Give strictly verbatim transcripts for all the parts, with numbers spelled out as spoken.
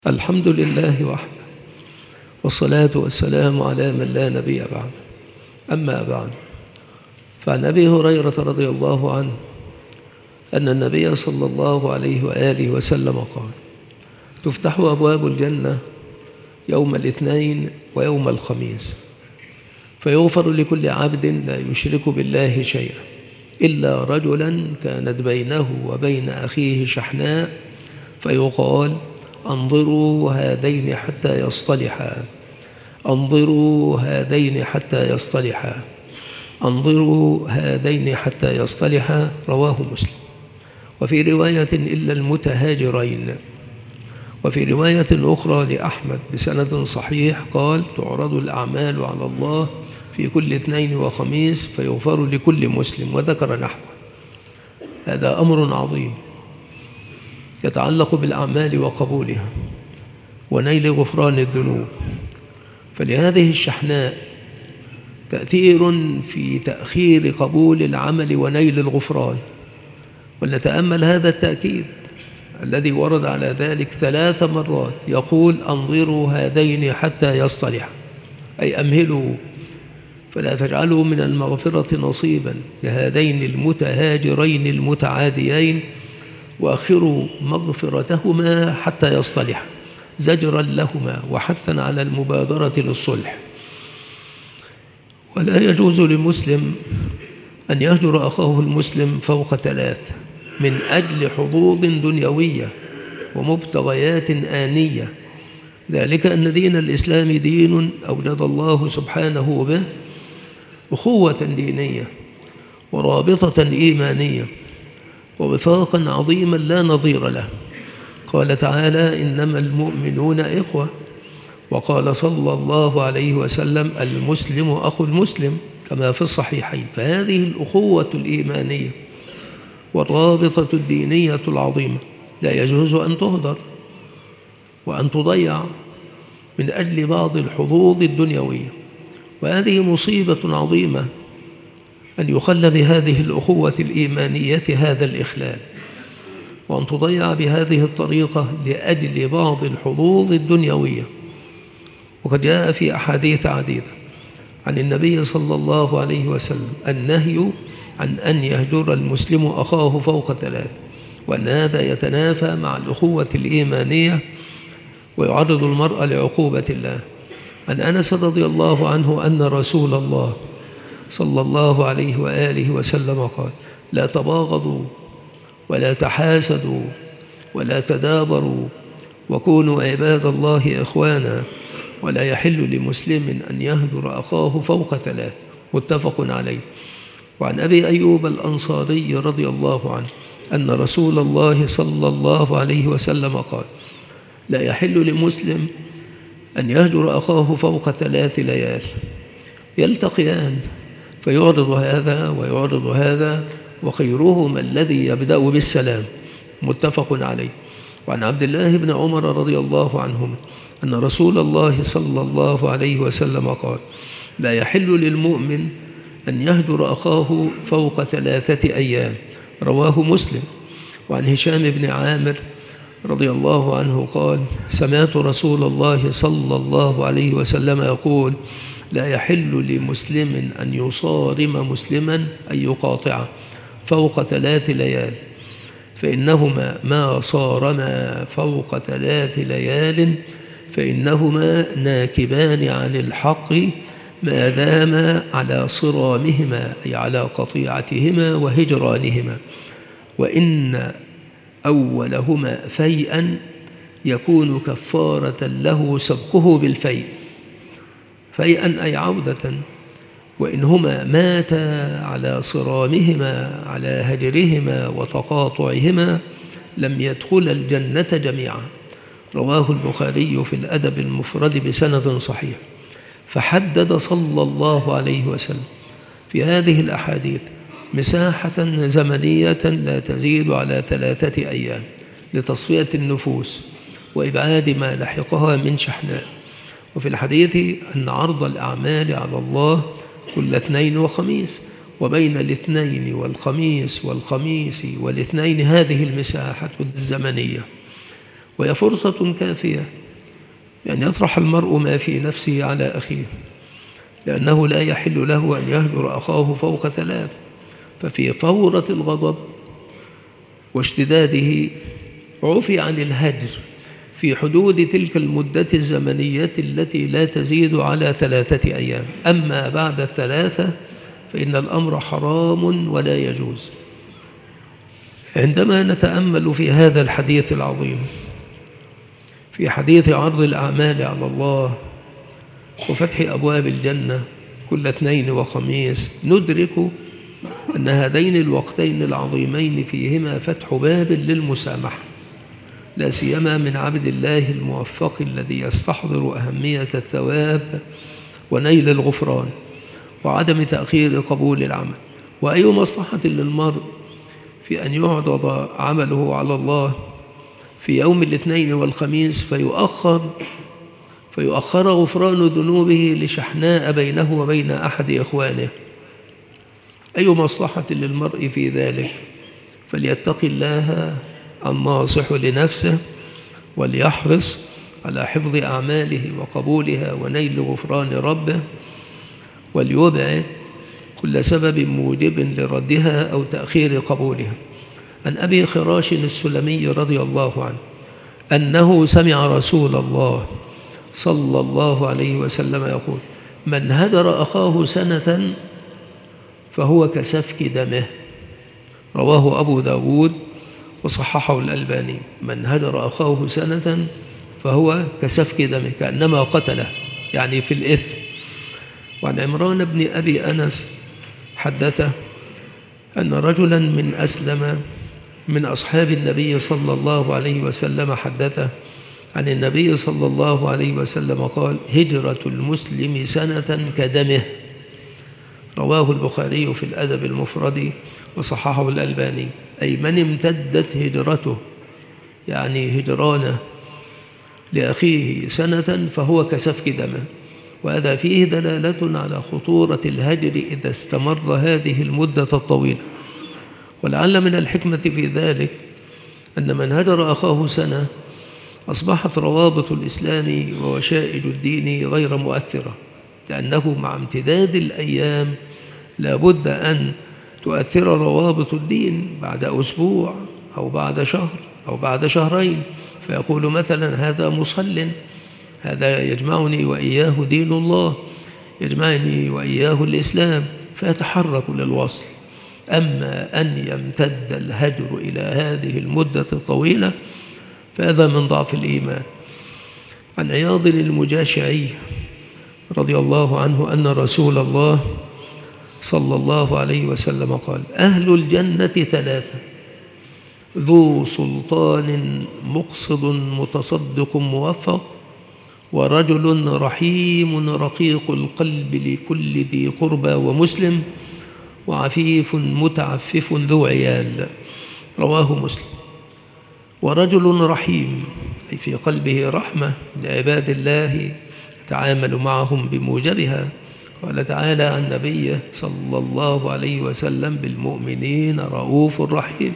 الحمد لله وحده، والصلاة والسلام على من لا نبي بعده. أما بعد، فعن أبي هريرة رضي الله عنه أن النبي صلى الله عليه وآله وسلم قال: تفتح أبواب الجنة يوم الاثنين ويوم الخميس، فيغفر لكل عبد لا يشرك بالله شيئا إلا رجلا كانت بينه وبين أخيه شحناء، فيقال: انظروا هذين حتى يصطلحا، انظروا هذين حتى يصطلحا، انظروا هذين حتى يصطلحا. رواه مسلم. وفي رواية: إلا المتهاجرين. وفي رواية أخرى لأحمد بسند صحيح قال: تعرض الأعمال على الله في كل اثنين وخميس فيغفر لكل مسلم، وذكر نحوه. هذا أمر عظيم يتعلق بالأعمال وقبولها ونيل غفران الذنوب. فلهذه الشحناء تأثير في تأخير قبول العمل ونيل الغفران. ولنتأمل هذا التأكيد الذي ورد على ذلك ثلاث مرات، يقول: انظروا هذين حتى يصطلحا، أي أمهلوا فلا تجعلوا من المغفرة نصيبا لهذين المتهاجرين المتعاديين، وأخروا مغفرتهما حتى يصطلحا، زجرا لهما وحثا على المبادرة للصلح. ولا يجوز للمسلم أن يهجر أخاه المسلم فوق ثلاث من أجل حظوظ دنيوية ومبتغيات آنية، ذلك أن دين الإسلام دين أوجد الله سبحانه به أخوة دينية ورابطة إيمانية ووثاقا عظيما لا نظير له. قال تعالى: إنما المؤمنون إخوة. وقال صلى الله عليه وسلم: المسلم أخو المسلم، كما في الصحيحين. فهذه الأخوة الإيمانية والرابطة الدينية العظيمة لا يجوز أن تهدر وأن تضيع من أجل بعض الحظوظ الدنيوية. وهذه مصيبة عظيمة أن يخل بهذه الأخوة الإيمانية هذا الإخلال، وأن تضيع بهذه الطريقة لأجل بعض الحظوظ الدنيوية. وقد جاء في أحاديث عديدة عن النبي صلى الله عليه وسلم النهي عن أن يهجر المسلم أخاه فوق ثلاث، وأن هذا يتنافى مع الأخوة الإيمانية ويعرض المرء لعقوبة الله. عن أنس رضي الله عنه أن رسول الله صلى الله عليه وآله وسلم قال: لا تباغضوا ولا تحاسدوا ولا تدابروا، وكونوا عباد الله إخوانا، ولا يحل لمسلم أن يهجر أخاه فوق ثلاث. متفق عليه. وعن أبي أيوب الأنصاري رضي الله عنه أن رسول الله صلى الله عليه وسلم قال: لا يحل لمسلم أن يهجر أخاه فوق ثلاث ليال، يلتقيان فيعرض هذا ويعرض هذا، وخيرهما الذي يبدأ بالسلام. متفق عليه. وعن عبد الله بن عمر رضي الله عنهما أن رسول الله صلى الله عليه وسلم قال: لا يحل للمؤمن أن يهجر أخاه فوق ثلاثة أيام. رواه مسلم. وعن هشام بن عامر رضي الله عنه قال: سمعت رسول الله صلى الله عليه وسلم يقول: لا يحل لمسلم أن يصارم مسلما أن يقاطعه فوق ثلاث ليال، فإنهما ما صارما فوق ثلاث ليال فإنهما ناكبان عن الحق ما داما على صرامهما، أي على قطيعتهما وهجرانهما، وإن أولهما فيئا يكون كفارة له سبقه بالفيء، فيئا أي عودة. وإنهما ماتا على صرامهما على هجرهما وتقاطعهما لم يدخل الجنة جميعا. رواه البخاري في الأدب المفرد بسند صحيح. فحدد صلى الله عليه وسلم في هذه الأحاديث مساحة زمنية لا تزيد على ثلاثة أيام لتصفية النفوس وإبعاد ما لحقها من شحناء. وفي الحديث أن عرض الأعمال على الله كل اثنين وخميس، وبين الاثنين والخميس والخميس والاثنين هذه المساحة الزمنية. وهي فرصة كافية أن يطرح المرء ما في نفسه على أخيه، لأنه لا يحل له أن يهجر أخاه فوق ثلاث. ففي فورة الغضب واشتداده عفي عن الهجر في حدود تلك المدة الزمنية التي لا تزيد على ثلاثة أيام. أما بعد الثلاثة فإن الأمر حرام ولا يجوز. عندما نتأمل في هذا الحديث العظيم، في حديث عرض الأعمال على الله وفتح أبواب الجنة كل اثنين وخميس، ندرك أن هذين الوقتين العظيمين فيهما فتح باب للمسامحة، لا سيما من عبد الله الموفق الذي يستحضر أهمية الثواب ونيل الغفران وعدم تأخير قبول العمل. وأي مصلحة للمرء في أن يعرض عمله على الله في يوم الاثنين والخميس فيؤخر فيؤخر غفران ذنوبه لشحناء بينه وبين أحد إخوانه. أي مصلحة للمرء في ذلك؟ فليتق الله الناصح لنفسه وليحرص على حفظ أعماله وقبولها ونيل غفران ربه، وليبعد كل سبب موجب لردها أو تأخير قبولها. عن أبي خراش السلمي رضي الله عنه أنه سمع رسول الله صلى الله عليه وسلم يقول: من هدر أخاه سنة فهو كسفك دمه. رواه أبو داود وصححه الألباني. من هدر أخاه سنة فهو كسفك دمه، كأنما قتله، يعني في الإثم. وعن عمران بن أبي أنس حدثه أن رجلا من أسلم من أصحاب النبي صلى الله عليه وسلم حدثه عن النبي صلى الله عليه وسلم قال: هجرة المسلم سنة كدمه. رواه البخاري في الأدب المفرد وصححه الألباني. أي من امتدت هجرته، يعني هجرانه لأخيه سنة، فهو كسفك دمه. وهذا فيه دلالة على خطورة الهجر إذا استمر هذه المدة الطويلة. ولعل من الحكمة في ذلك أن من هجر أخاه سنة أصبحت روابط الإسلام ووشائج الدين غير مؤثرة، لأنه مع امتداد الأيام لا بد أن تؤثر روابط الدين بعد أسبوع أو بعد شهر أو بعد شهرين، فيقول مثلا: هذا مصل، هذا يجمعني وإياه دين الله، يجمعني وإياه الإسلام، فيتحرك للوصل. أما أن يمتد الهجر إلى هذه المدة الطويلة فهذا من ضعف الإيمان. عن عياض المجاشعي رضي الله عنه أن رسول الله صلى الله عليه وسلم قال: أهل الجنة ثلاثة: ذو سلطان مقصد متصدق موفق، ورجل رحيم رقيق القلب لكل ذي قربى ومسلم، وعفيف متعفف ذو عيال. رواه مسلم. ورجل رحيم أي في قلبه رحمة لعباد الله يتعامل معهم بموجبها. قال تعالى عن نبيه صلى الله عليه وسلم: بالمؤمنين رؤوف رحيم.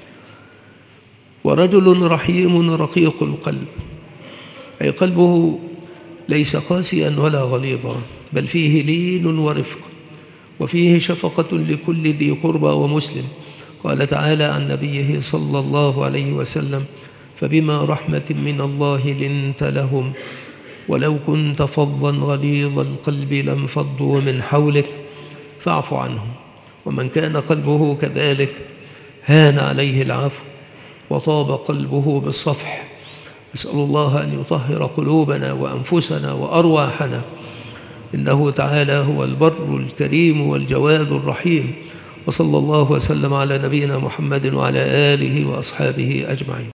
ورجل رحيم رقيق القلب أي قلبه ليس قاسيا ولا غليظا، بل فيه لين ورفق، وفيه شفقة لكل ذي قربى ومسلم. قال تعالى عن نبيه صلى الله عليه وسلم: فبما رحمة من الله لنت لهم ولو كنت فظا غليظ القلب لانفضوا من حولك فاعف عنهم. ومن كان قلبه كذلك هان عليه العفو وطاب قلبه بالصفح. نسأل الله أن يطهر قلوبنا وأنفسنا وأرواحنا، إنه تعالى هو البر الكريم والجواد الرحيم. وصلى الله وسلم على نبينا محمد وعلى آله وأصحابه أجمعين.